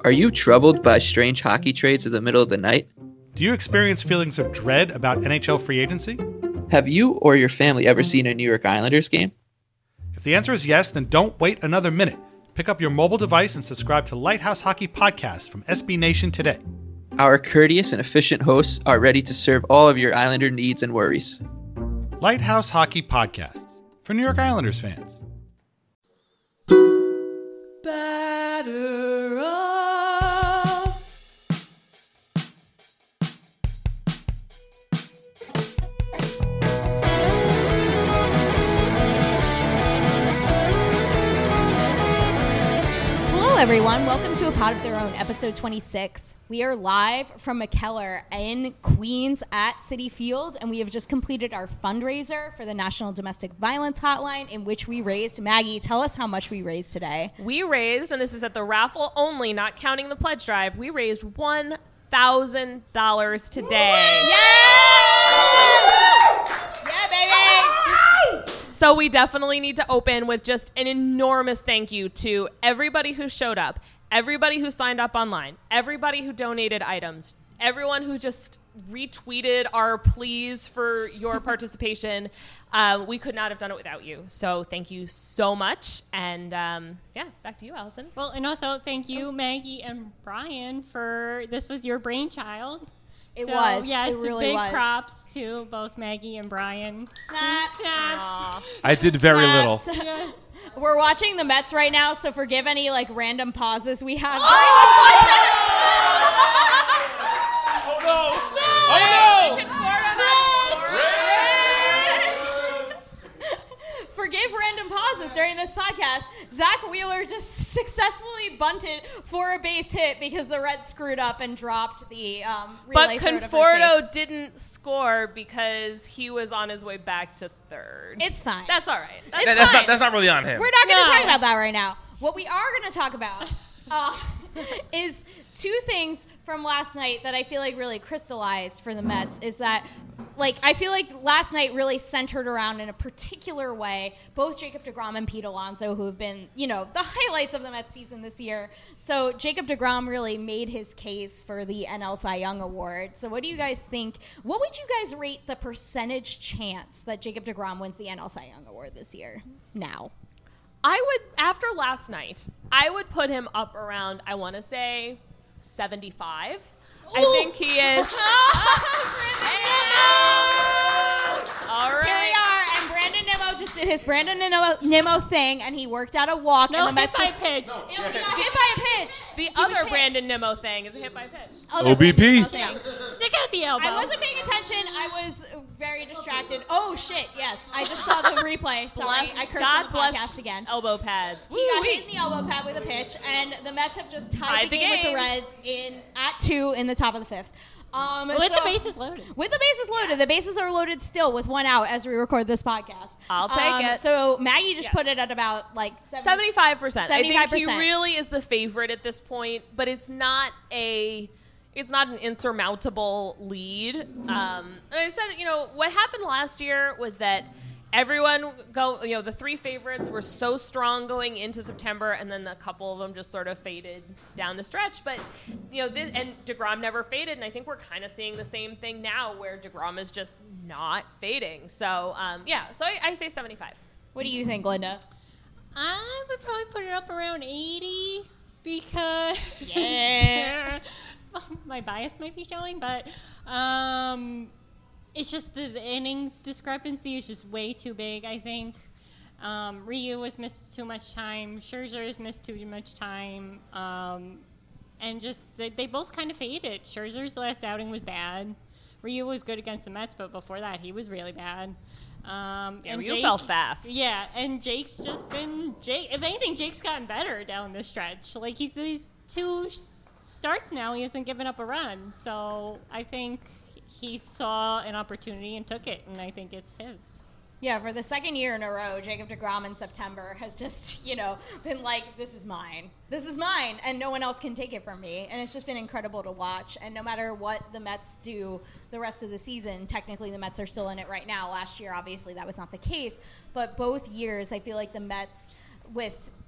Are you troubled by strange hockey trades in the middle of the night? Do you experience feelings of dread about NHL free agency? Have you or your family ever seen a New York Islanders game? If the answer is yes, then don't wait another minute. Pick up your mobile device and subscribe to Lighthouse Hockey Podcast from SB Nation today. Our courteous and efficient hosts are ready to serve all of your Islander needs and worries. Lighthouse Hockey Podcasts for New York Islanders fans. Batter up. Hello, everyone. Welcome to A Pod of Their Own, episode 26. We are live from McKellar in Queens at Citi Field, and we have just completed our fundraiser for the National Domestic Violence Hotline, in which we raised, Maggie, tell us how much we raised today. We raised, and this is at the raffle only, not counting the pledge drive, we raised $1,000 today. Yes! Yeah, baby! So we definitely need to open with just an enormous thank you to everybody who showed up, everybody who signed up online, everybody who donated items, everyone who just retweeted our pleas for your participation. We could not have done it without you. So thank you so much. And back to you, Allison. Well, and also thank you, Maggie and Brian, for this was your brainchild. It was. Yes, it really big was. props to both Maggie and Brian. Snaps. Aw. I did very little. Snaps. We're watching the Mets right now, so forgive any random pauses we have. Oh no! Oh no! Forgive random pauses during this podcast. Zach Wheeler just successfully bunted for a base hit because the Reds screwed up and dropped the relay But throw to first Conforto base. didn't score because he was on his way back to third. It's fine. That's all right. That's not really on him. We're not going to No. talk about that right now. What we are going to talk about is two things from last night that I feel like really crystallized for the Mets is that, I feel like last night really centered around in a particular way both Jacob deGrom and Pete Alonso, who have been, the highlights of the Mets season this year. So Jacob deGrom really made his case for the NL Cy Young Award. So what do you guys think? What would you guys rate the percentage chance that Jacob deGrom wins the NL Cy Young Award this year now? I would, after last night, I would put him up around, I want to say, 75. I think he is. All right. Here we are, and Brandon Nimmo just did his Brandon Nimmo thing, and he worked out a walk. No and the hit Mets by just, pitch. He got hit by a pitch. The He other was hit. Brandon Nimmo thing is a hit by pitch. Other OBP. Brandon Nimmo thing. Stick out the elbow. I wasn't paying attention. I was very distracted. Oh, shit, yes. I just saw the replay. Sorry, I cursed on God the bless podcast again. elbow pads. He got hit in the elbow pad with a pitch, and the Mets have just tied the game with the game. Reds at 2 in the top of the 5th. With the bases loaded. With the bases loaded. The bases are loaded still with one out as we record this podcast. I'll take it. So Maggie just Yes. put it at about 75%. I think he 75%. really is the favorite at this point, but it's not an insurmountable lead. And I said, what happened last year was that everyone the three favorites were so strong going into September, and then a couple of them just sort of faded down the stretch. But, and DeGrom never faded, and I think we're kind of seeing the same thing now where DeGrom is just not fading. So, so I say 75. What do you think, Linda? I would probably put it up around 80 because Yeah. my bias might be showing, but it's just the innings discrepancy is just way too big, I think. Ryu has missed too much time. Scherzer has missed too much time. And just they both kind of faded. Scherzer's last outing was bad. Ryu was good against the Mets, but before that, he was really bad. And Ryu fell fast. Yeah, and Jake's just been Jake. If anything, Jake's gotten better down the stretch. He's these two starts now. He hasn't given up a run. So I think he saw an opportunity and took it, and I think it's his. Yeah, for the second year in a row, Jacob deGrom in September has just, been like, this is mine, and no one else can take it from me. And it's just been incredible to watch. And no matter what the Mets do the rest of the season, technically the Mets are still in it right now. Last year, obviously, that was not the case. But both years, I feel like the Mets, with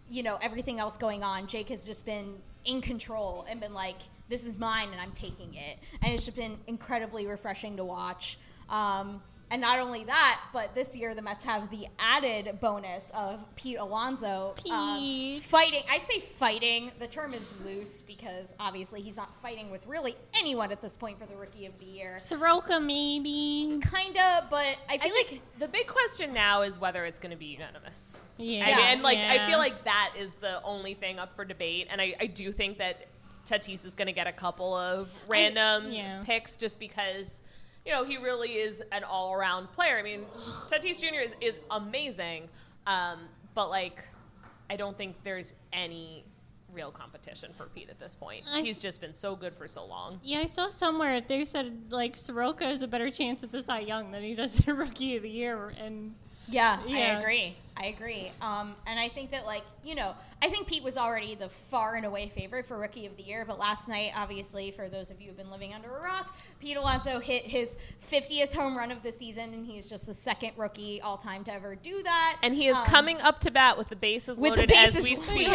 everything else going on, Jake has just been in control and been like, this is mine and I'm taking it. And it's just been incredibly refreshing to watch. And not only that, but this year the Mets have the added bonus of Pete Alonso fighting. I say fighting. The term is loose because obviously he's not fighting with really anyone at this point for the Rookie of the Year. Soroka, maybe. Kinda, but I feel like the big question now is whether it's going to be unanimous. Yeah. I feel like that is the only thing up for debate. And I do think that Tatis is going to get a couple of random picks just because he really is an all-around player. I mean, Tatis Jr. is amazing, but, I don't think there's any real competition for Pete at this point. He's just been so good for so long. Yeah, I saw somewhere they said, Soroka has a better chance at the Cy Young than he does the Rookie of the Year, and... Yeah, I agree. And I think that, I think Pete was already the far and away favorite for Rookie of the Year, but last night, obviously, for those of you who've been living under a rock, Pete Alonso hit his 50th home run of the season, and he's just the second rookie all-time to ever do that. And he is coming up to bat with the bases loaded as we speak.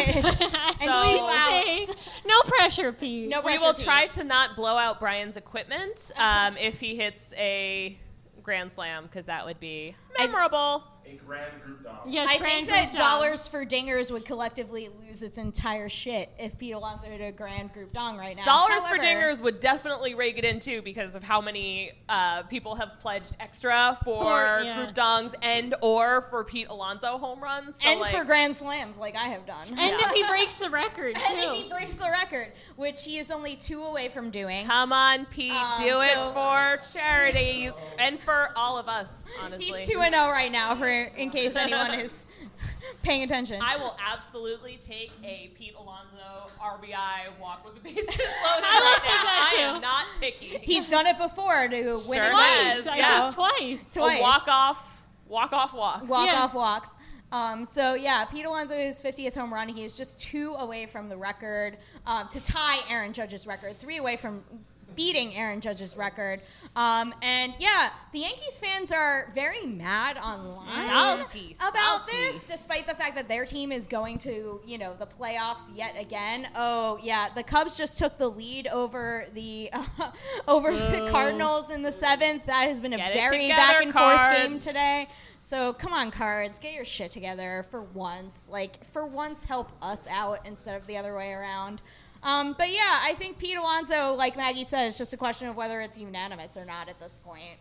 No pressure, Pete. No pressure, we will Pete. try to not blow out Brian's equipment if he hits a grand slam, because that would be memorable. A grand group dong. Yes, I grand think that group dong. Dollars for Dingers would collectively lose its entire shit if Pete Alonso hit a grand group dong right now. Dollars for However, Dingers would definitely rake it in, too, because of how many people have pledged extra for group dongs and or for Pete Alonso home runs. So and for grand slams, like I have done. And if he breaks the record, too. And if he breaks the record, which he is only 2 away from doing. Come on, Pete. Do it for charity and for all of us, honestly. He's 2-0 right now, in case anyone is paying attention. I will absolutely take a Pete Alonso RBI walk with the bases loaded. I will take that, too. I am not picky. He's done it before to win Sure it has, once. yeah. Twice. A walk-off walk. Walk-off walks. Pete Alonso, his 50th home run, he is just 2 away from the record to tie Aaron Judge's record, 3 away from beating Aaron Judge's record. The Yankees fans are very mad online about this, despite the fact that their team is going to, the playoffs yet again. Oh, yeah, the Cubs just took the lead over the the Cardinals in the 7th. That has been a very back-and-forth game today. So come on, Cards, get your shit together for once. For once, help us out instead of the other way around. I think Pete Alonso, like Maggie said, it's just a question of whether it's unanimous or not at this point.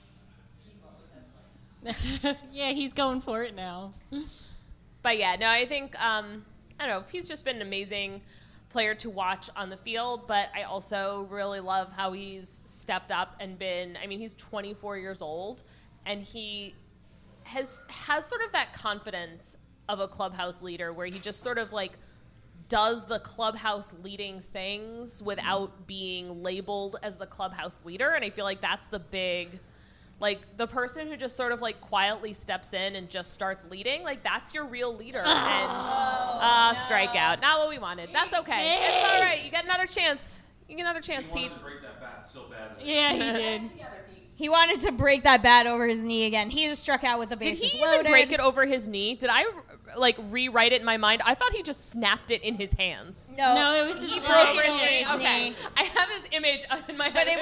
Yeah, he's going for it now. But I think, he's just been an amazing player to watch on the field, but I also really love how he's stepped up and he's 24 years old, and he has sort of that confidence of a clubhouse leader where he just sort of does the clubhouse leading things without being labeled as the clubhouse leader. And I feel like that's the big, the person who just sort of quietly steps in and just starts leading, that's your real leader. Strikeout. Not what we wanted. That's okay. It's all right. You get another chance. Pete. He wanted to break that bat so badly. Yeah, he did. He wanted to break that bat over his knee again. He just struck out with the bases loaded. Did he loaded. even break it over his knee? Did I rewrite it in my mind? I thought he just snapped it in his hands. No, it was he his broke over it over his Okay, knee. I have his image in my head. But it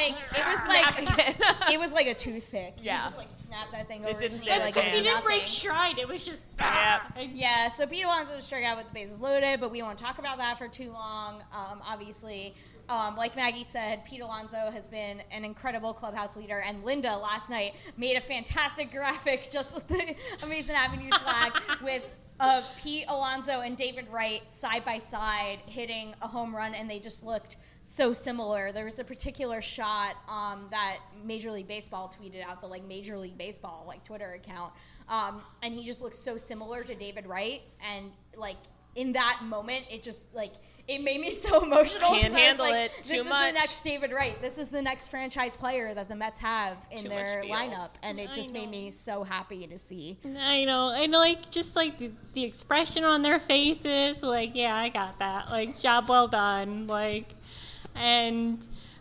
was like a toothpick. Yeah. He just snapped that thing over didn't his knee. stand a Because chance. he didn't nothing. break stride. It was just... Yeah, so Pete Alonso struck out with the bases loaded, but we won't talk about that for too long. Obviously, like Maggie said, Pete Alonso has been an incredible clubhouse leader, and Linda last night made a fantastic graphic just with the Amazing Avenues flag with Pete Alonso and David Wright side by side hitting a home run, and they just looked so similar. There was a particular shot that Major League Baseball tweeted out, the Major League Baseball Twitter account, and he just looks so similar to David Wright, and in that moment, it just it made me so emotional. Can't handle it This too is much. the next David Wright. This is the next franchise player that the Mets have in Too their much feels. lineup, and it just made me so happy to see. I know. And the expression on their faces, yeah, I got that. Job well done. And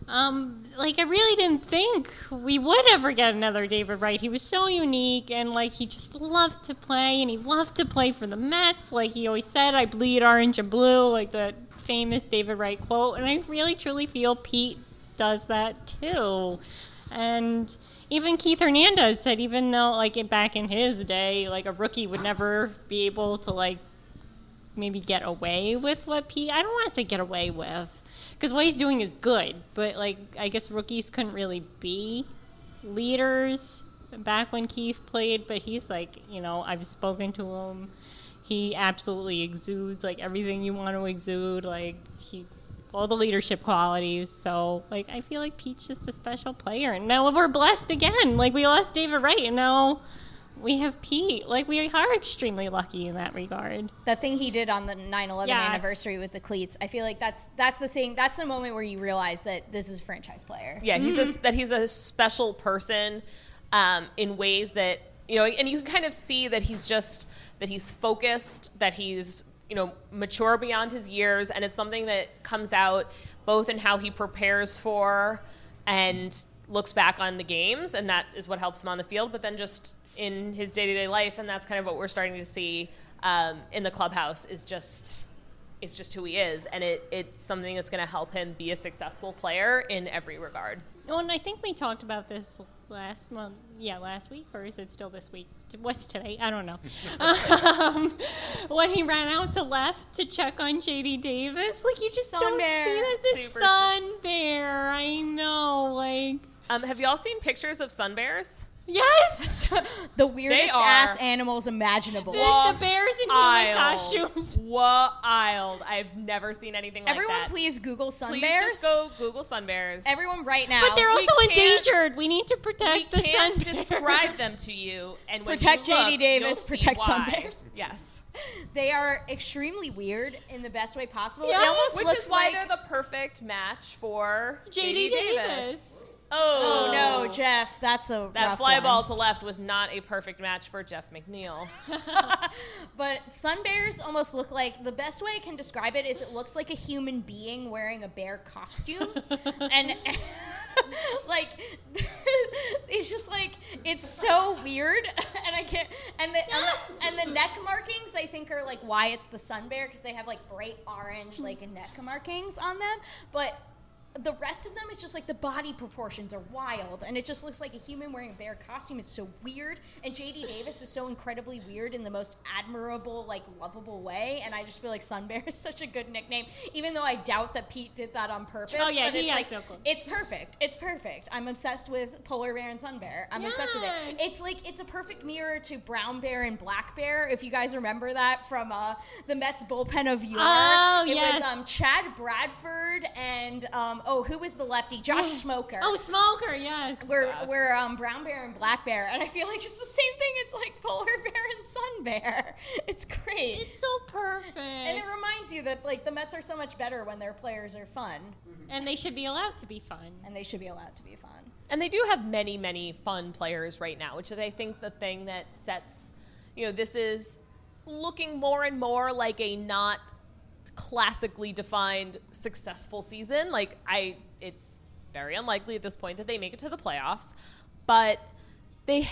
I really didn't think we would ever get another David Wright. He was so unique, and he just loved to play, and he loved to play for the Mets. Like he always said, "I bleed orange and blue," like the famous David Wright quote. And I really truly feel Pete does that too. And even Keith Hernandez said, even though back in his day, a rookie would never be able to maybe get away with what Pete. I don't want to say get away with. Because what he's doing is good, but I guess rookies couldn't really be leaders back when Keith played. But he's I've spoken to him. He absolutely exudes everything you want to exude. All the leadership qualities. So I feel like Pete's just a special player. And now we're blessed again. We lost David Wright, and now we have Pete. We are extremely lucky in that regard. That thing he did on the 9/11 anniversary with the cleats, I feel like that's the thing. That's the moment where you realize that this is a franchise player. Yeah, he's a special person in ways that, and you can kind of see that he's focused, that he's, mature beyond his years, and it's something that comes out both in how he prepares for and looks back on the games, and that is what helps him on the field, but then just in his day-to-day life, and that's kind of what we're starting to see in the clubhouse is just who he is, and it's something that's going to help him be a successful player in every regard. Well, and I think we talked about this last week, or is it still this week? What's today? I don't know. When he ran out to left to check on J.D. Davis, you just don't see that. This Sun Bear, I know, Have y'all seen pictures of sun bears? Yes! The weirdest ass animals imaginable. The bears in human costumes. Wild. I've never seen anything like that. Everyone please Google sun please bears. Just go Google sun bears. Everyone right now. But they're also endangered. We need to protect the sun bears. We can't describe them to you. And when protect you look, J.D. Davis, protect sun why. bears. Yes. They are extremely weird in the best way possible. Yes. It almost Which looks is why like they're the perfect match for J.D. Davis. Oh no, Jeff, that's a that rough fly one. ball to left was not a perfect match for Jeff McNeil. But sun bears almost look like, the best way I can describe it is it looks like a human being wearing a bear costume. and it's just it's so weird, and I can't. And the neck markings I think are why it's the sun bear, because they have bright orange neck markings on them, but the rest of them is just the body proportions are wild, and it just looks like a human wearing a bear costume. It's so weird, and J.D. Davis is so incredibly weird in the most admirable, lovable way, and I just feel Sun Bear is such a good nickname, even though I doubt that Pete did that on purpose. Oh yeah, but he it's has no clue. It's perfect. It's perfect. I'm obsessed with polar bear and sun bear. I'm obsessed with it. It's a perfect mirror to brown bear and black bear. If you guys remember that from the Mets bullpen of yore. Oh, it yes. was Chad Bradford and who was the lefty? Josh Smoker. Oh, Smoker, yes. We're brown bear and black bear, and I feel like it's the same thing. It's polar bear and sun bear. It's great. It's so perfect. And it reminds you that the Mets are so much better when their players are fun. And they should be allowed to be fun. And they should be allowed to be fun. And they do have many, many fun players right now, which is, I think, the thing that sets, this is looking more and more like a not classically defined successful season. It's very unlikely at this point that they make it to the playoffs, but they've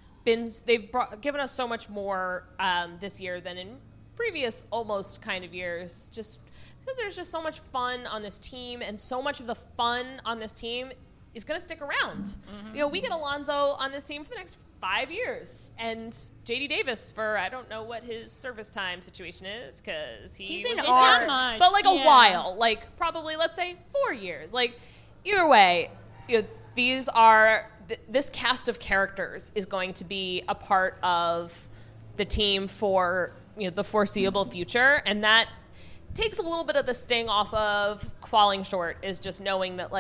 given us so much more this year than in previous almost kind of years, just because there's just so much fun on this team, and so much of the fun on this team is going to stick around. Mm-hmm. We get Alonso on this team for the next 5 years, and J.D. Davis for, I don't know what his service time situation is, because he's in was our- much, but a yeah. while, probably let's say 4 years. Either way, these are this cast of characters is going to be a part of the team for the foreseeable future, and that takes a little bit of the sting off of falling short, is just knowing that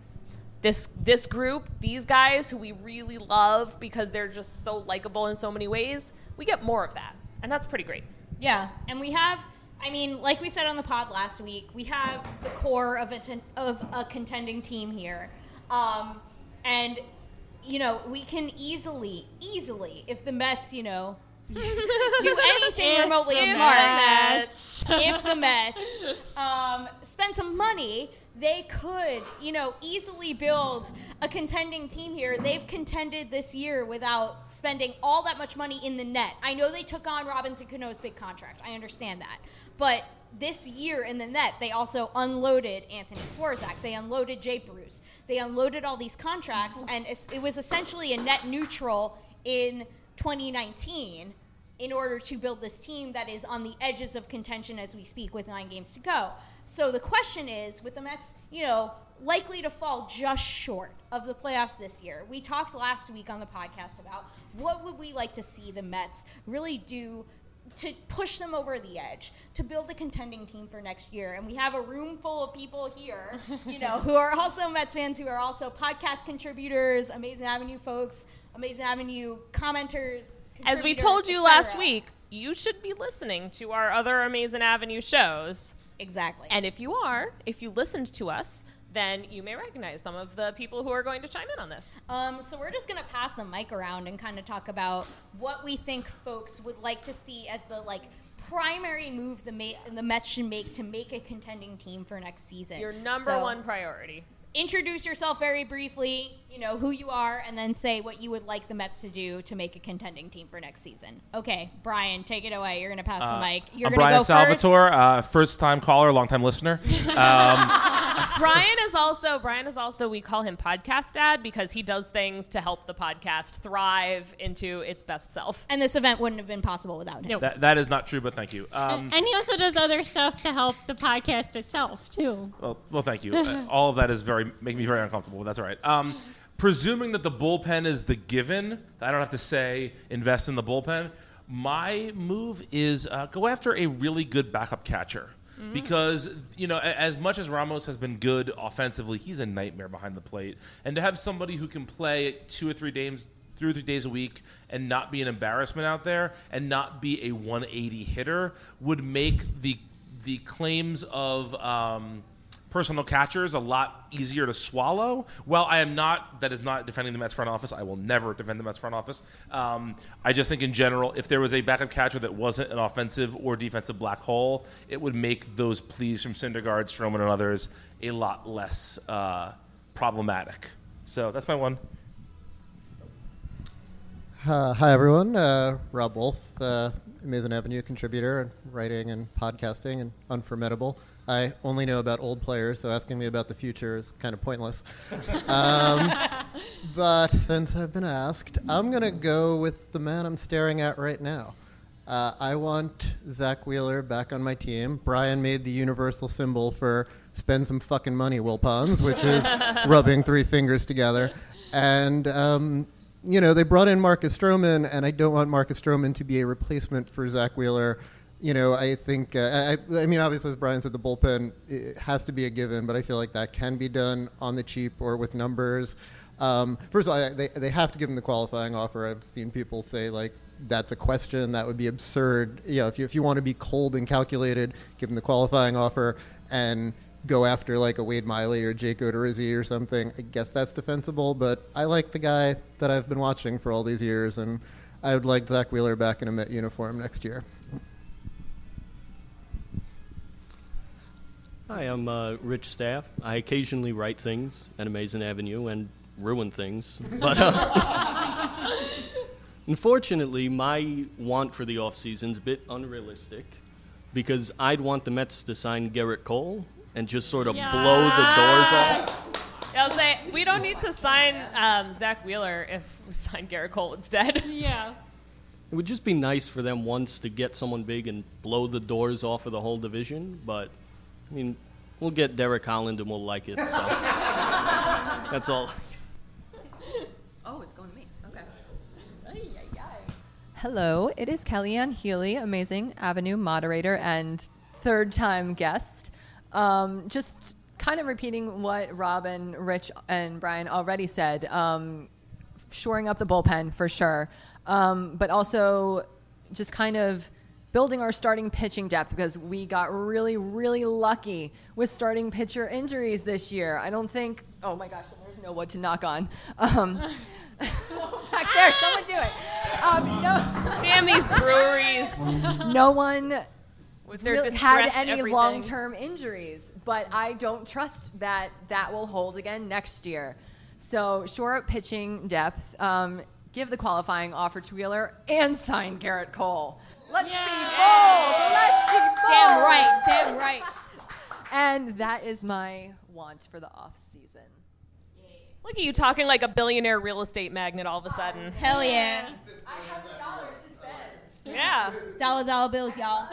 this group, these guys who we really love because they're just so likable in so many ways, we get more of that, and that's pretty great. Yeah, and we have, like we said on the pod last week, we have the core of a contending team here, and we can easily, if the Mets, do anything remotely the smart. Mets. If the Mets spend some money, they could, easily build a contending team here. They've contended this year without spending all that much money in the net. I know they took on Robinson Cano's big contract. I understand that. But this year in the net, they also unloaded Anthony Swarzak. They unloaded Jay Bruce. They unloaded all these contracts, and it was essentially a net neutral in 2019 in order to build this team that is on the edges of contention as we speak with 9 games to go. So the question is, with the Mets, likely to fall just short of the playoffs this year. We talked last week on the podcast about what would we like to see the Mets really do to push them over the edge, to build a contending team for next year. And we have a room full of people here, who are also Mets fans, who are also podcast contributors, Amazing Avenue folks, Amazing Avenue commenters. As we told you last week, you should be listening to our other Amazing Avenue shows. Exactly. And if you listened to us, then you may recognize some of the people who are going to chime in on this. So we're just going to pass the mic around and kind of talk about what we think folks would like to see as the primary move the Mets should make to make a contending team for next season. Your number one priority. Introduce yourself very briefly, who you are, and then say what you would like the Mets to do to make a contending team for next season. Okay, Brian, take it away. You're going to pass the mic. You're I'm going to go Brian Salvatore, first. first-time caller, long-time listener. Brian is also, we call him Podcast Dad because he does things to help the podcast thrive into its best self. And this event wouldn't have been possible without him. That is not true, but thank you. And he also does other stuff to help the podcast itself, too. Well, thank you. All of that is making me very uncomfortable, but that's all right. Presuming that the bullpen is the given, I don't have to say invest in the bullpen. My move is go after a really good backup catcher. Because, as much as Ramos has been good offensively, he's a nightmare behind the plate. And to have somebody who can play 2 or 3 days a week and not be an embarrassment out there and not be a 180 hitter would make the claims of personal catchers a lot easier to swallow. While that is not defending the Mets front office. I will never defend the Mets front office. I just think in general, if there was a backup catcher that wasn't an offensive or defensive black hole, it would make those pleas from Syndergaard, Stroman, and others a lot less problematic. So that's my one. Hi, everyone. Rob Wolf, Amazing Avenue contributor, writing and podcasting, and unformidable. I only know about old players, so asking me about the future is kind of pointless. But since I've been asked, I'm going to go with the man I'm staring at right now. I want Zach Wheeler back on my team. Brian made the universal symbol for spend some fucking money, Will Pons, which is rubbing 3 fingers together. And they brought in Marcus Stroman, and I don't want Marcus Stroman to be a replacement for Zach Wheeler. I think, obviously, as Brian said, the bullpen has to be a given, but I feel like that can be done on the cheap or with numbers. First of all, they have to give him the qualifying offer. I've seen people say, that's a question. That would be absurd. If you want to be cold and calculated, give him the qualifying offer and go after, a Wade Miley or Jake Odorizzi or something. I guess that's defensible, but I like the guy that I've been watching for all these years, and I would like Zach Wheeler back in a Met uniform next year. Hi, I'm Rich Staff. I occasionally write things at Amazing Avenue and ruin things. But unfortunately, my want for the offseason is a bit unrealistic because I'd want the Mets to sign Garrett Cole and just sort of blow the doors off. I'll say, we don't need to sign Zach Wheeler if we sign Garrett Cole instead. Yeah. It would just be nice for them once to get someone big and blow the doors off of the whole division, but we'll get Derek Holland and we'll like it, so that's all. Oh, it's going to me. Okay. Hello, it is Kellyanne Healy, Amazing Avenue moderator and third-time guest. Just kind of repeating what Rob and Rich and Brian already said, shoring up the bullpen for sure, but also just kind of building our starting pitching depth because we got really, really lucky with starting pitcher injuries this year. I don't think, oh my gosh, there's no wood to knock on. Back there, someone do it. No. Damn these breweries. No one With their really had distressed any everything. long-term injuries, but I don't trust that will hold again next year. So shore up pitching depth, give the qualifying offer to Wheeler, and sign Garrett Cole. Let's be bold. Let's be bold. Damn right. Damn right. And that is my want for the off season. Look at you talking like a billionaire real estate magnate all of a sudden. Hell yeah. I have dollars to spend. Yeah. Dollar bills, y'all.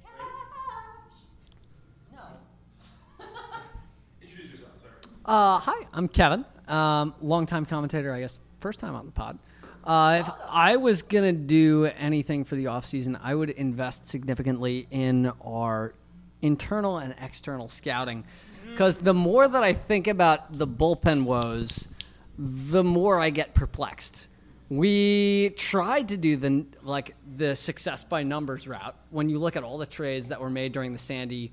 Hi, I'm Kevin. Longtime commentator, I guess. First time on the pod. If I was going to do anything for the offseason, I would invest significantly in our internal and external scouting. Because the more that I think about the bullpen woes, the more I get perplexed. We tried to do the success by numbers route. When you look at all the trades that were made during the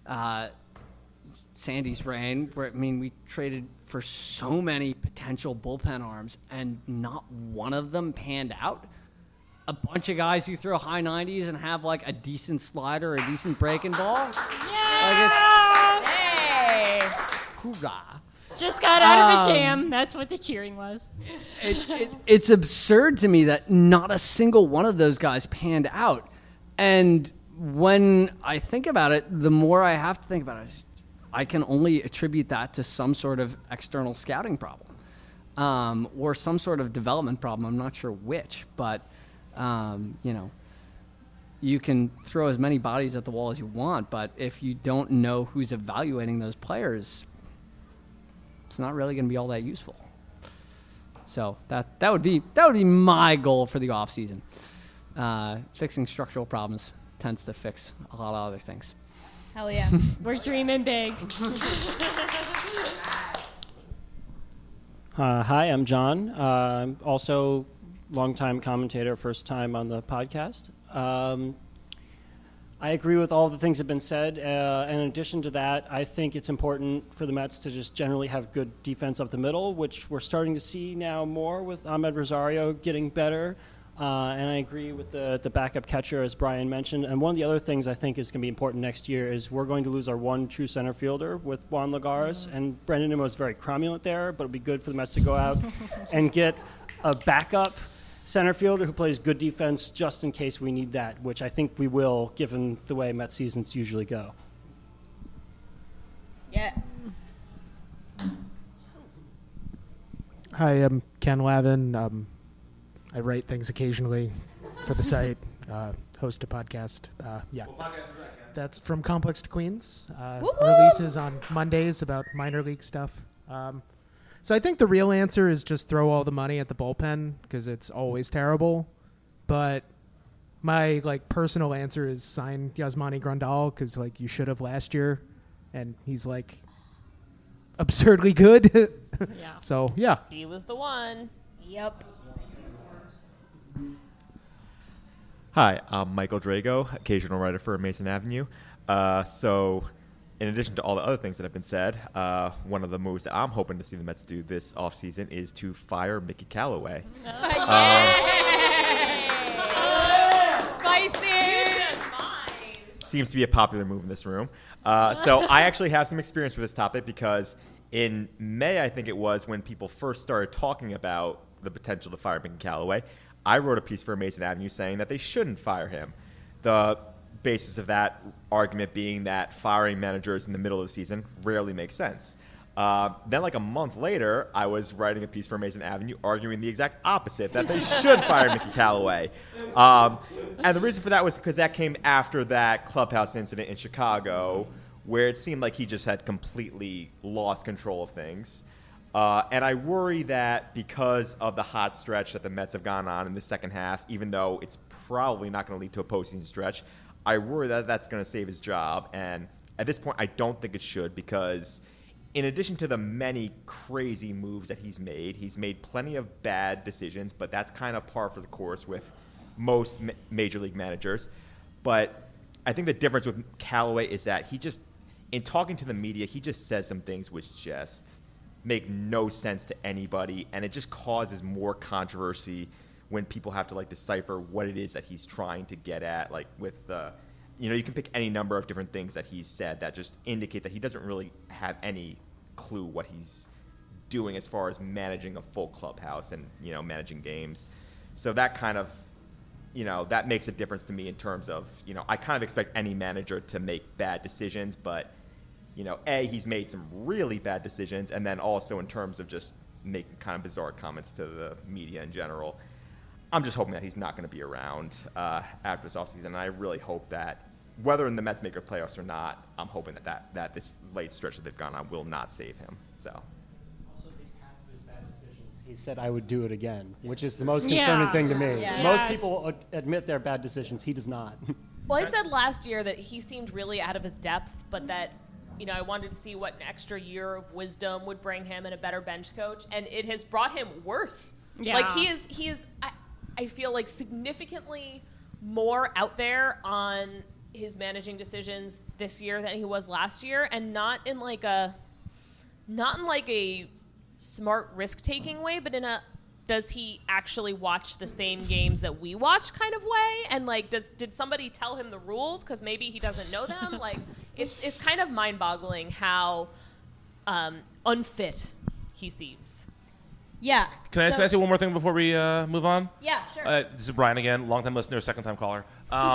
Sandy's reign, where we traded for so many potential bullpen arms, and not one of them panned out. A bunch of guys who throw high 90s and have like a decent slider, a decent breaking ball. Hey. Hoorah. Just got out of a jam. That's what the cheering was. It's absurd to me that not a single one of those guys panned out. And when I think about it, the more I have to think about it, I can only attribute that to some sort of external scouting problem, or some sort of development problem. I'm not sure which, but you can throw as many bodies at the wall as you want, but if you don't know who's evaluating those players, it's not really going to be all that useful. So that would be my goal for the off season. Fixing structural problems tends to fix a lot of other things. Hell yeah. We're dreaming big. Hi, I'm John. I'm also longtime commentator, first time on the podcast. I agree with all the things that have been said. And in addition to that, I think it's important for the Mets to just generally have good defense up the middle, which we're starting to see now more with Ahmed Rosario getting better. And I agree with the backup catcher, as Brian mentioned. And one of the other things I think is going to be important next year is we're going to lose our one true center fielder with Juan Lagares. And Brendan Nimmo is very cromulent there, but it would be good for the Mets to go out and get a backup center fielder who plays good defense just in case we need that, which I think we will, given the way Mets seasons usually go. Yeah. Hi, I'm Ken Lavin. I write things occasionally for the site, host a podcast. Yeah. What podcast is that, Ken? That's From Complex to Queens. Releases on Mondays about minor league stuff. So I think the real answer is just throw all the money at the bullpen because it's always terrible. But my personal answer is sign Yasmani Grandal because you should have last year, and he's absurdly good. Yeah. So yeah. He was the one. Yep. Hi, I'm Michael Drago, occasional writer for Mason Avenue. So in addition to all the other things that have been said, one of the moves that I'm hoping to see the Mets do this offseason is to fire Mickey Callaway. Spicy! Seems to be a popular move in this room. So I actually have some experience with this topic because in May, I think it was, when people first started talking about the potential to fire Mickey Callaway, I wrote a piece for Mason Avenue saying that they shouldn't fire him. The basis of that argument being that firing managers in the middle of the season rarely makes sense. Then a month later, I was writing a piece for Mason Avenue arguing the exact opposite, that they should fire Mickey Callaway. And the reason for that was because that came after that clubhouse incident in Chicago where it seemed like he just had completely lost control of things. And I worry that because of the hot stretch that the Mets have gone on in the second half, even though it's probably not going to lead to a postseason stretch, I worry that that's going to save his job. And at this point, I don't think it should because in addition to the many crazy moves that he's made plenty of bad decisions, but that's kind of par for the course with most major league managers. But I think the difference with Callaway is that he just, in talking to the media, he just says some things which just make no sense to anybody, and it just causes more controversy when people have to like decipher what it is that he's trying to get at, like with you can pick any number of different things that he's said that just indicate that he doesn't really have any clue what he's doing as far as managing a full clubhouse and managing games. So that kind of that makes a difference to me in terms of I kind of expect any manager to make bad decisions, but he's made some really bad decisions, and then also in terms of just making kind of bizarre comments to the media in general. I'm just hoping that he's not going to be around after this offseason, and I really hope that whether the Mets make a playoffs or not, I'm hoping that this late stretch that they've gone on will not save him. So. Also, at least half of his bad decisions, he said, "I would do it again," which is the most concerning thing to me. Yeah. Most people admit their bad decisions. He does not. Well, I said last year that he seemed really out of his depth, but that I wanted to see what an extra year of wisdom would bring him and a better bench coach, and it has brought him worse. Yeah. Like he is. I feel like significantly more out there on his managing decisions this year than he was last year, and not in like a smart risk-taking way, but in a does he actually watch the same games that we watch kind of way? And like, did somebody tell him the rules because maybe he doesn't know them? Like, it's kind of mind-boggling how unfit he seems. Yeah. Can I ask you one more thing before we move on? Yeah, sure. This is Brian again, long-time listener, second-time caller.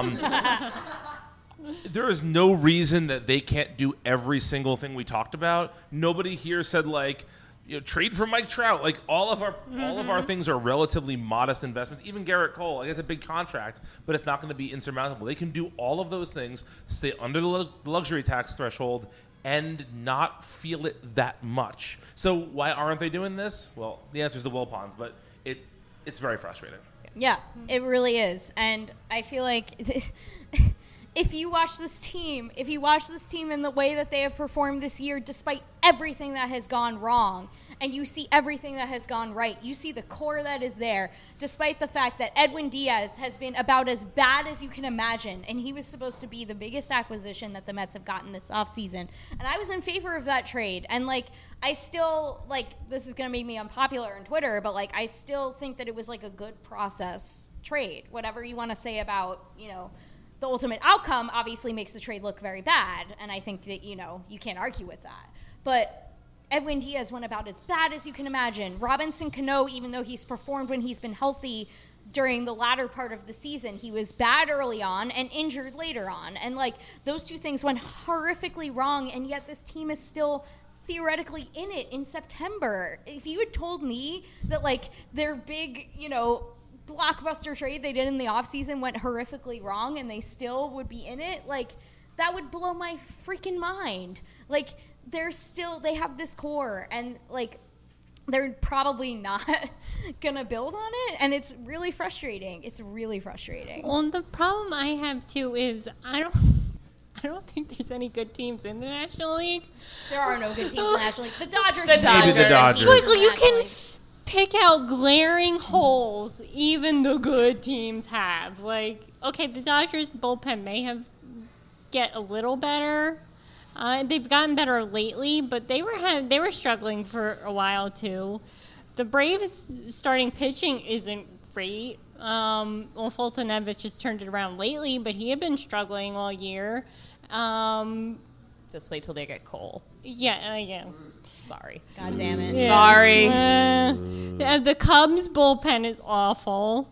There is no reason that they can't do every single thing we talked about. Nobody here said, like, trade for Mike Trout. Like, all of our things are relatively modest investments. Even Garrett Cole, like, it's a big contract, but it's not going to be insurmountable. They can do all of those things, stay under the luxury tax threshold, and not feel it that much. So why aren't they doing this? Well, the answer is the Wilpons, but it's very frustrating. Yeah, it really is. And I feel like if you watch this team in the way that they have performed this year, despite everything that has gone wrong, and you see everything that has gone right, you see the core that is there, despite the fact that Edwin Diaz has been about as bad as you can imagine, and he was supposed to be the biggest acquisition that the Mets have gotten this offseason. And I was in favor of that trade. And, like, I still, like, this is going to make me unpopular on Twitter, but, like, I still think that it was, like, a good process trade. Whatever you want to say about, the ultimate outcome obviously makes the trade look very bad, and I think that, you can't argue with that. But Edwin Diaz went about as bad as you can imagine. Robinson Cano, even though he's performed when he's been healthy during the latter part of the season, he was bad early on and injured later on. And, like, those two things went horrifically wrong, and yet this team is still theoretically in it in September. If you had told me that, like, their big, blockbuster trade they did in the offseason went horrifically wrong and they still would be in it, like, that would blow my freaking mind. Like, they have this core, and, like, they're probably not gonna build on it, and it's really frustrating. Well, and the problem I have too is I don't think there's any good teams in the National League. There are no good teams in the National League. The Dodgers. Maybe the Dodgers. Like, you can pick out glaring holes even the good teams have. Like, okay, the Dodgers bullpen may have get a little better. They've gotten better lately, but they were struggling for a while too. The Braves starting pitching isn't great. Fultonevich has turned it around lately, but he had been struggling all year. Just wait till they get Cole. Yeah. Sorry. God damn it. Yeah. Sorry. The Cubs bullpen is awful.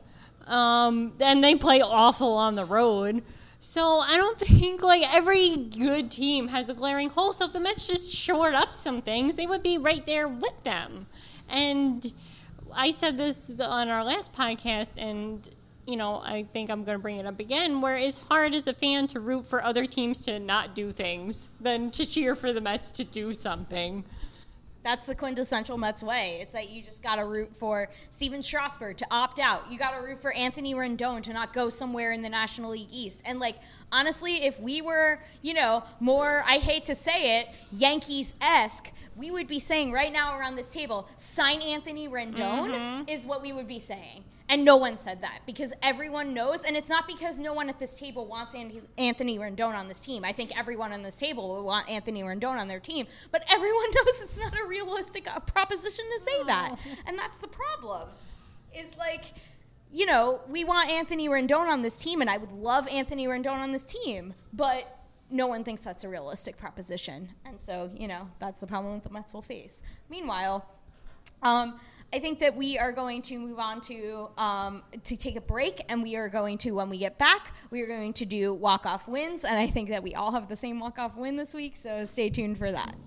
And they play awful on the road. So I don't think, like, every good team has a glaring hole. So if the Mets just shored up some things, they would be right there with them. And I said this on our last podcast, and, I think I'm going to bring it up again, where it's hard as a fan to root for other teams to not do things than to cheer for the Mets to do something. That's the quintessential Mets way, is that you just got to root for Steven Strasburg to opt out. You got to root for Anthony Rendon to not go somewhere in the National League East. And, like, honestly, if we were, more, I hate to say it, Yankees-esque, we would be saying right now around this table, sign Anthony Rendon is what we would be saying. And no one said that because everyone knows, and it's not because no one at this table wants Anthony Rendon on this team. I think everyone on this table will want Anthony Rendon on their team, but everyone knows it's not a realistic proposition to say that. And that's the problem. Is, like, you know, we want Anthony Rendon on this team, and I would love Anthony Rendon on this team, but no one thinks that's a realistic proposition. And so, you know, that's the problem that the Mets will face. Meanwhile, I think that we are going to move on to take a break, and we are going to, when we get back, we are going to do walk-off wins, and I think that we all have the same walk-off win this week, so stay tuned for that.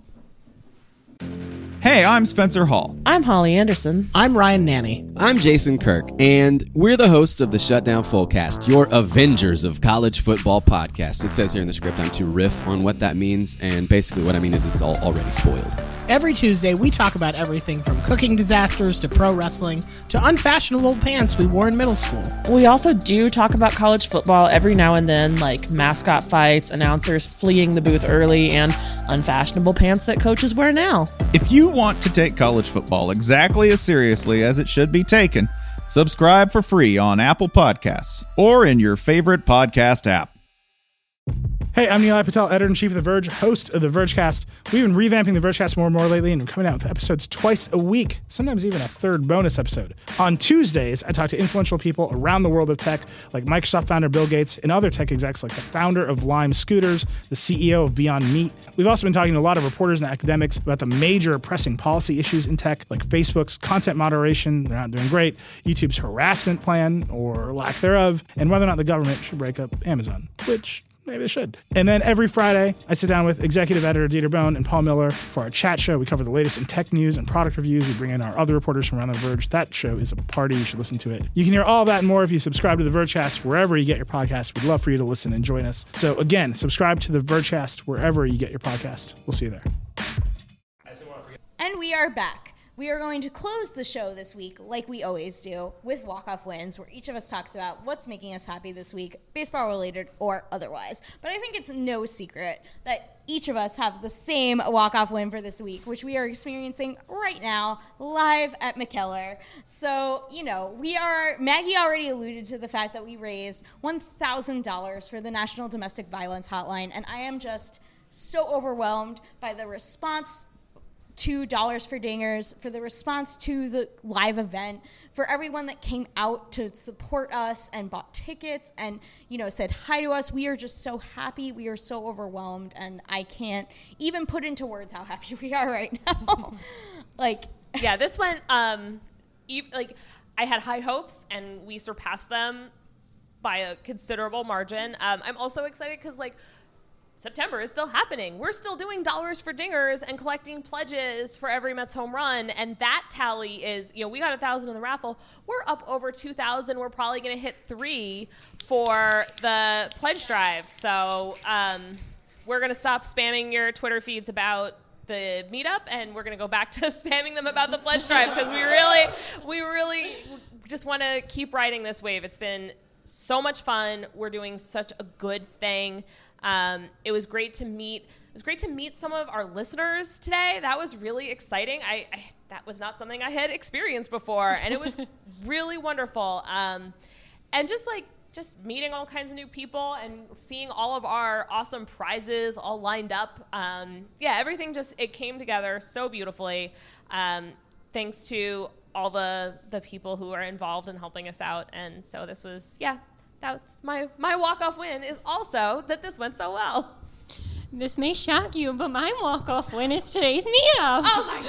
Hey, I'm Spencer Hall. I'm Holly Anderson. I'm Ryan Nanny. I'm Jason Kirk, and we're the hosts of the Shutdown Fullcast, your Avengers of College Football podcast. It says here in the script I'm to riff on what that means, and basically what I mean is it's all already spoiled. Every Tuesday, we talk about everything from cooking disasters to pro wrestling to unfashionable pants we wore in middle school. We also do talk about college football every now and then, like mascot fights, announcers fleeing the booth early, and unfashionable pants that coaches wear now. If you want to take college football exactly as seriously as it should be taken, subscribe for free on Apple Podcasts or in your favorite podcast app. Hey, I'm Neil Patel, editor-in-chief of The Verge, host of The Vergecast. We've been revamping The Vergecast more and more lately, and we're coming out with episodes twice a week, sometimes even a third bonus episode. On Tuesdays, I talk to influential people around the world of tech, like Microsoft founder Bill Gates and other tech execs like the founder of Lime Scooters, the CEO of Beyond Meat. We've also been talking to a lot of reporters and academics about the major pressing policy issues in tech, like Facebook's content moderation, they're not doing great, YouTube's harassment plan, or lack thereof, and whether or not the government should break up Amazon, which maybe they should. And then every Friday, I sit down with executive editor Dieter Bohn and Paul Miller for our chat show. We cover the latest in tech news and product reviews. We bring in our other reporters from around The Verge. That show is a party. You should listen to it. You can hear all of that and more if you subscribe to The Vergecast wherever you get your podcast. We'd love for you to listen and join us. So again, subscribe to The Vergecast wherever you get your podcast. We'll see you there. And we are back. We are going to close the show this week, like we always do, with walk-off wins, where each of us talks about what's making us happy this week, baseball-related or otherwise. But I think it's no secret that each of us have the same walk-off win for this week, which we are experiencing right now, live at McKellar. So, you know, Maggie already alluded to the fact that we raised $1,000 for the National Domestic Violence Hotline, and I am just so overwhelmed by the response to Dollars for Dingers, for the response to the live event, for everyone that came out to support us and bought tickets and, you know, said hi to us. We are just so happy. We are so overwhelmed, and I can't even put into words how happy we are right now. Yeah, this went, I had high hopes, and we surpassed them by a considerable margin. I'm also excited because, September is still happening. We're still doing Dollars for Dingers and collecting pledges for every Mets home run. And that tally is, we got 1,000 in the raffle. We're up over 2,000. We're probably going to hit 3 for the pledge drive. So we're going to stop spamming your Twitter feeds about the meetup, and we're going to go back to spamming them about the pledge drive because we really just want to keep riding this wave. It's been so much fun. We're doing such a good thing. It was great to meet some of our listeners today. That was really exciting. That was not something I had experienced before, and it was really wonderful. And just meeting all kinds of new people and seeing all of our awesome prizes all lined up. Everything it came together so beautifully. Thanks to all the people who are involved in helping us out. And so this was, that's my walk-off win is also that this went so well. This may shock you, but my walk-off win is today's meetup.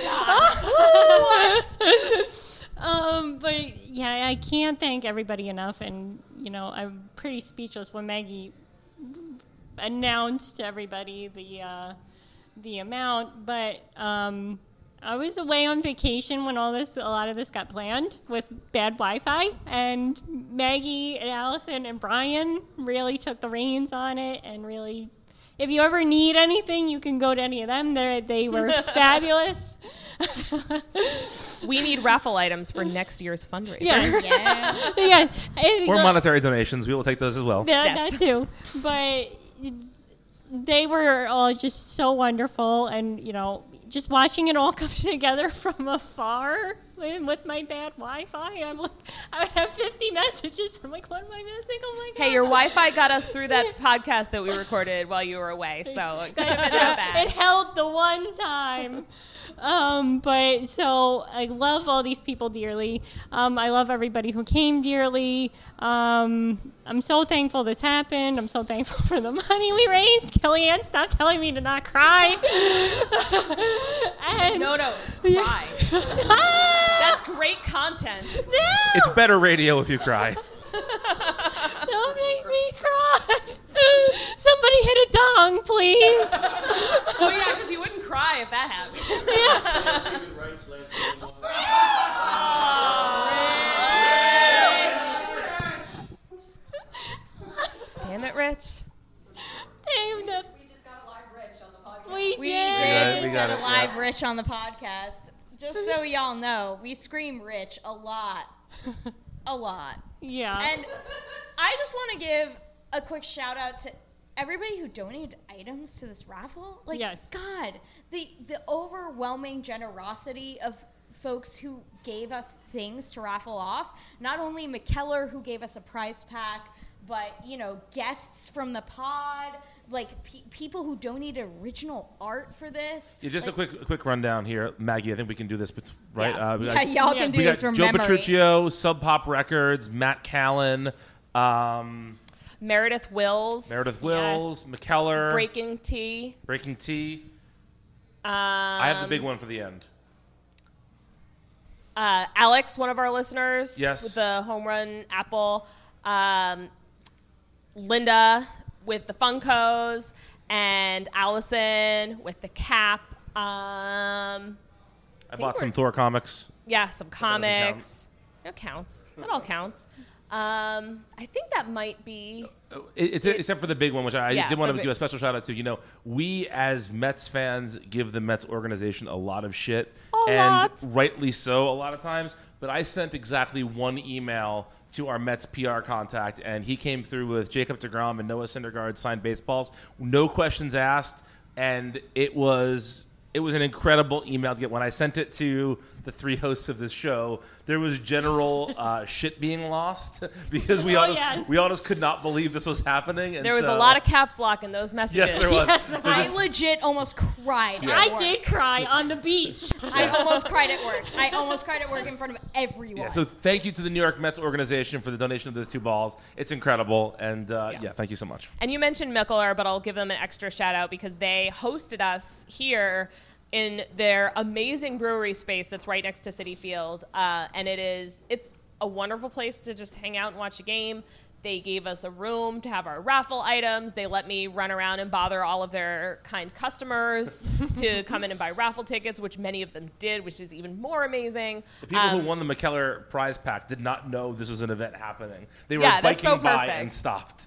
Oh, my God. But, yeah, I can't thank everybody enough. And, I'm pretty speechless when Maggie announced to everybody the amount. But I was away on vacation when a lot of this got planned with bad Wi-Fi, and Maggie and Allison and Brian really took the reins on it, and really, if you ever need anything, you can go to any of them. They were fabulous. We need raffle items for next year's fundraiser. Yeah. Or monetary donations. We will take those as well. That too. But they were all just so wonderful, and just watching it all come together from afar, with my bad Wi-Fi. I'm like, I would have 50 messages. I'm like, what am I missing? Oh my god! Hey, your Wi-Fi got us through that podcast that we recorded while you were away, so it couldn't have been that bad. It held the one time. But so I love all these people dearly. I love everybody who came dearly. I'm so thankful this happened. I'm so thankful for the money we raised. Kellyanne, stop telling me to not cry. No, cry. That's great content. No! It's better radio if you cry. Don't make me cry. Somebody hit a dong, please. Oh, yeah, because you wouldn't cry if that happened. Damn it, Rich. We just got a live Rich on the podcast. We did got a it, live yeah. Rich on the podcast. Just so y'all know, we scream Rich a lot. A lot. Yeah. And I just want to give a quick shout out to everybody who donated items to this raffle. Like, yes. God, the overwhelming generosity of folks who gave us things to raffle off. Not only McKellar, who gave us a prize pack, but, you know, guests from the pod, like people who donated original art for this. Yeah, just like, a quick rundown here, Maggie. I think we can do this, right? Yeah. Y'all can do we this got from Joe memory. Petruccio, Sub Pop Records, Matt Callan, Meredith Wills. McKellar. Breaking Tea. I have the big one for the end. Alex, one of our listeners. Yes. With the home run apple. Linda with the Funkos. And Allison with the cap. I bought some Thor comics. Yeah, some That comics. It counts. It all counts. I think that might be... Except for the big one, which I did want to the do a special shout out to. You know, we as Mets fans give the Mets organization a lot of shit, rightly so a lot of times. But I sent exactly one email to our Mets PR contact, and he came through with Jacob deGrom and Noah Syndergaard signed baseballs, no questions asked, and it was an incredible email to get. When I sent it to the three hosts of this show, there was general shit being lost because we honest could not believe this was happening. And there was a lot of caps lock in those messages. Yes, there was. Yes, I legit almost cried. Yeah. at I work. did cry on the beach. I almost cried at work. I almost cried at work in front of everyone. Yeah, so thank you to the New York Mets organization for the donation of those 2 balls. It's incredible, and thank you so much. And you mentioned Mikkeller, but I'll give them an extra shout out because they hosted us here in their amazing brewery space that's right next to Citi Field. And it's a wonderful place to just hang out and watch a game. They gave us a room to have our raffle items. They let me run around and bother all of their kind customers to come in and buy raffle tickets, which many of them did, which is even more amazing. The people who won the McKellar prize pack did not know this was an event happening. They were biking by and stopped.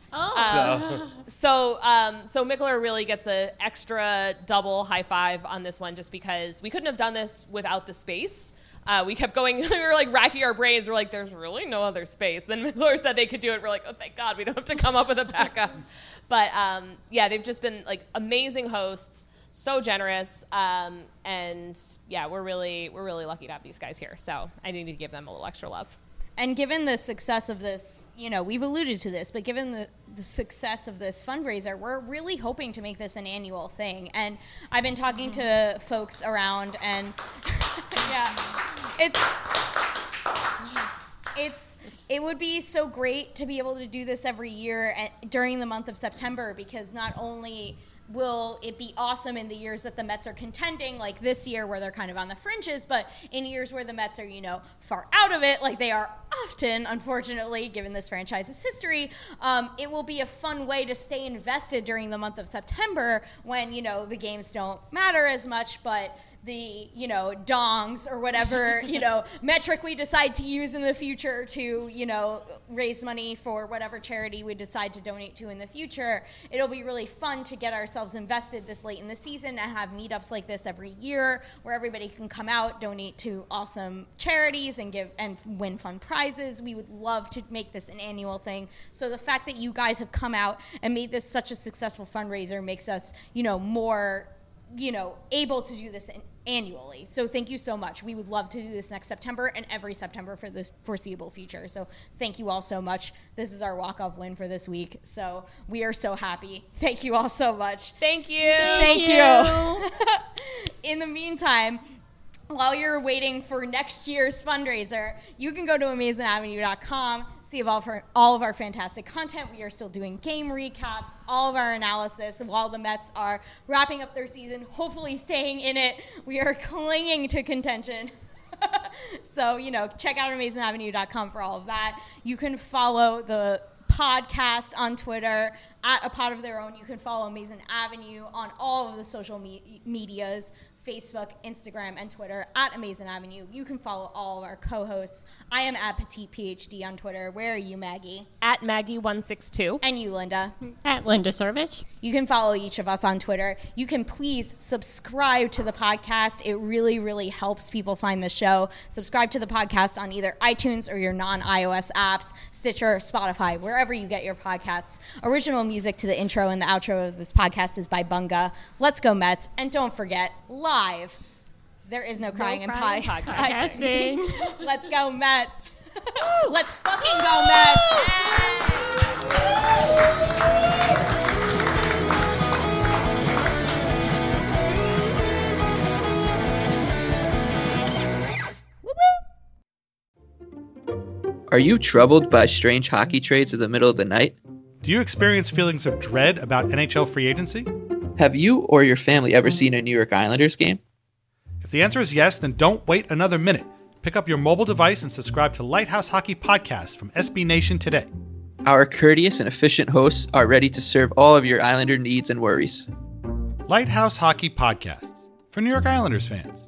So Mikkeller really gets an extra double high five on this one just because we couldn't have done this without the space. We kept going, we were like racking our brains. We're like, there's really no other space. Then Mikkeller said they could do it. We're like, oh, thank God, we don't have to come up with a backup. But they've just been like amazing hosts, so generous. And yeah, we're really lucky to have these guys here. So I need to give them a little extra love. And given the success of this, you know, we've alluded to this, but given the success of this fundraiser, we're really hoping to make this an annual thing. And I've been talking to folks around, and it would be so great to be able to do this every year during the month of September, because not only will it be awesome in the years that the Mets are contending, like this year where they're kind of on the fringes, but in years where the Mets are, you know, far out of it, like they are often, unfortunately, given this franchise's history, it will be a fun way to stay invested during the month of September when, you know, the games don't matter as much, but the, you know, dongs or whatever, you know, metric we decide to use in the future to, you know, raise money for whatever charity we decide to donate to in the future. It'll be really fun to get ourselves invested this late in the season and have meetups like this every year where everybody can come out, donate to awesome charities and win fun prizes. We would love to make this an annual thing. So the fact that you guys have come out and made this such a successful fundraiser makes us, you know, more able to do this annually. So thank you so much. We would love to do this next September and every September for the foreseeable future. So thank you all so much. This is our walk-off win for this week. So we are so happy. Thank you all so much. Thank you. Thank you. In the meantime, while you're waiting for next year's fundraiser, you can go to AmazingAvenue.com, see all of our fantastic content. We are still doing game recaps, all of our analysis while the Mets are wrapping up their season, hopefully staying in it. We are clinging to contention. So, check out AmazingAvenue.com for all of that. You can follow the podcast on Twitter at A Pod of Their Own. You can follow Amazing Avenue on all of the social medias, Facebook, Instagram, and Twitter at Amazing Avenue. You can follow all of our co-hosts. I am at Petite PhD on Twitter. Where are you, Maggie? At Maggie162. And you, Linda? At Linda Servich. You can follow each of us on Twitter. You can please subscribe to the podcast. It really, really helps people find the show. Subscribe to the podcast on either iTunes or your non-iOS apps, Stitcher, Spotify, wherever you get your podcasts. Original music to the intro and the outro of this podcast is by Bunga. Let's go Mets. And don't forget, live, there is no crying in podcasting. Let's go Mets. Let's fucking go Mets. Are you troubled by strange hockey trades in the middle of the night? Do you experience feelings of dread about NHL free agency? Have you or your family ever seen a New York Islanders game? If the answer is yes, then don't wait another minute. Pick up your mobile device and subscribe to Lighthouse Hockey Podcast from SB Nation today. Our courteous and efficient hosts are ready to serve all of your Islander needs and worries. Lighthouse Hockey Podcasts for New York Islanders fans.